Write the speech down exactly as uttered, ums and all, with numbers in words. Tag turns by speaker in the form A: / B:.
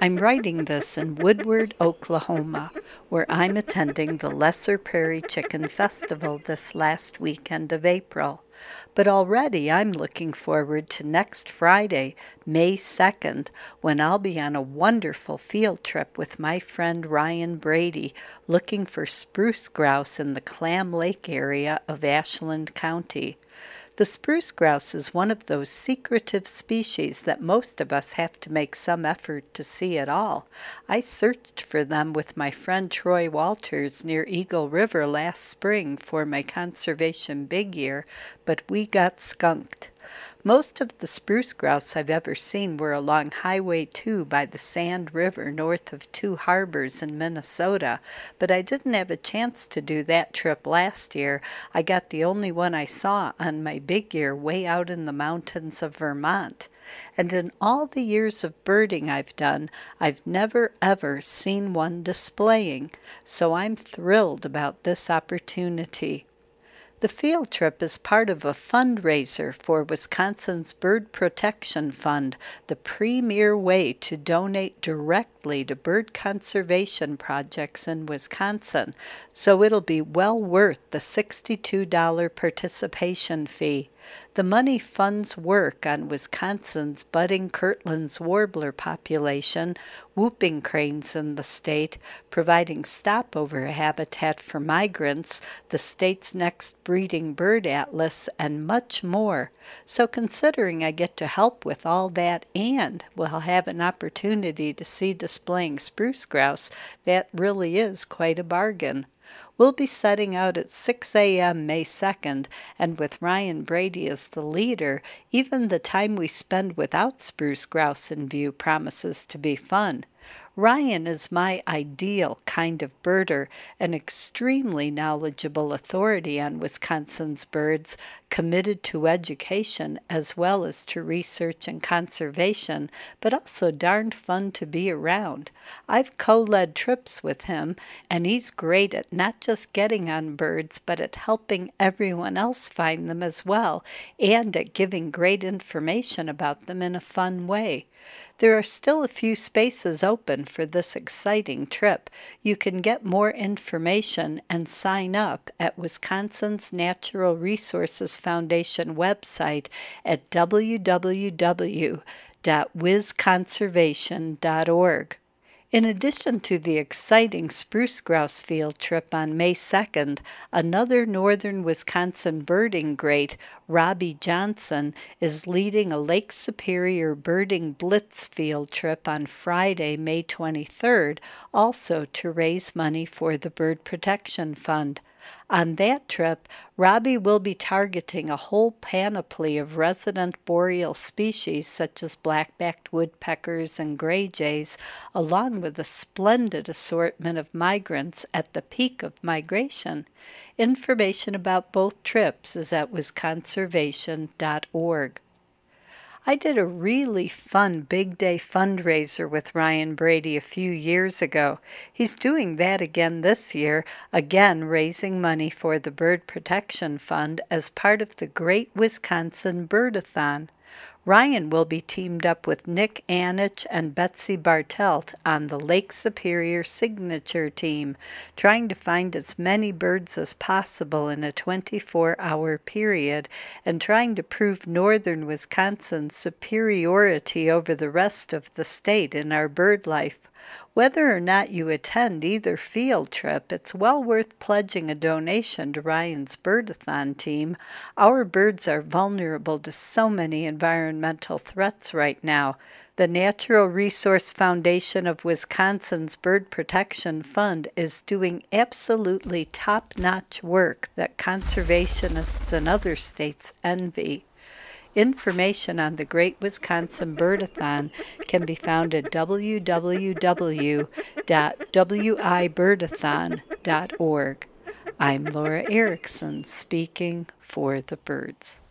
A: I'm writing this in Woodward, Oklahoma, where I'm attending the Lesser Prairie Chicken Festival this last weekend of April. But already I'm looking forward to next Friday, May second, when I'll be on a wonderful field trip with my friend Ryan Brady, looking for spruce grouse in the Clam Lake area of Ashland County. The spruce grouse is one of those secretive species that most of us have to make some effort to see at all. I searched for them with my friend Troy Walters near Eagle River last spring for my conservation big year, but we got skunked. Most of the spruce grouse I've ever seen were along Highway two by the Sand River north of Two Harbors in Minnesota, but I didn't have a chance to do that trip last year. I got the only one I saw on my big year way out in the mountains of Vermont. And in all the years of birding I've done, I've never ever seen one displaying, so I'm thrilled about this opportunity. The field trip is part of a fundraiser for Wisconsin's Bird Protection Fund, the premier way to donate directly to bird conservation projects in Wisconsin, so it'll be well worth the sixty-two dollars participation fee. The money funds work on Wisconsin's budding Kirtland's warbler population, whooping cranes in the state, providing stopover habitat for migrants, the state's next breeding bird atlas, and much more. So considering I get to help with all that and will have an opportunity to see displaying spruce grouse, that really is quite a bargain. We'll be setting out at six a.m. May second, and with Ryan Brady as the leader, even the time we spend without spruce grouse in view promises to be fun. Ryan is my ideal kind of birder, an extremely knowledgeable authority on Wisconsin's birds, committed to education as well as to research and conservation, but also darned fun to be around. I've co-led trips with him, and he's great at not just getting on birds, but at helping everyone else find them as well, and at giving great information about them in a fun way. There are still a few spaces open for this exciting trip. You can get more information and sign up at Wisconsin's Natural Resources Foundation website at w w w dot wis conservation dot org. In addition to the exciting spruce grouse field trip on May second, another northern Wisconsin birding great, Robbie Johnson, is leading a Lake Superior birding blitz field trip on Friday, May twenty-third, also to raise money for the Bird Protection Fund. On that trip, Robbie will be targeting a whole panoply of resident boreal species such as black-backed woodpeckers and gray jays, along with a splendid assortment of migrants at the peak of migration. Information about both trips is at wis conservation dot org. I did a really fun big day fundraiser with Ryan Brady a few years ago. He's doing that again this year, again raising money for the Bird Protection Fund as part of the Great Wisconsin Birdathon. Ryan will be teamed up with Nick Anich and Betsy Bartelt on the Lake Superior Signature Team, trying to find as many birds as possible in a twenty-four hour period and trying to prove northern Wisconsin's superiority over the rest of the state in our bird life. Whether or not you attend either field trip, it's well worth pledging a donation to Ryan's Birdathon team. Our birds are vulnerable to so many environmental threats right now. The Natural Resource Foundation of Wisconsin's Bird Protection Fund is doing absolutely top-notch work that conservationists in other states envy. Information on the Great Wisconsin Birdathon can be found at w w w dot w i birdathon dot org. I'm Laura Erickson, speaking for the birds.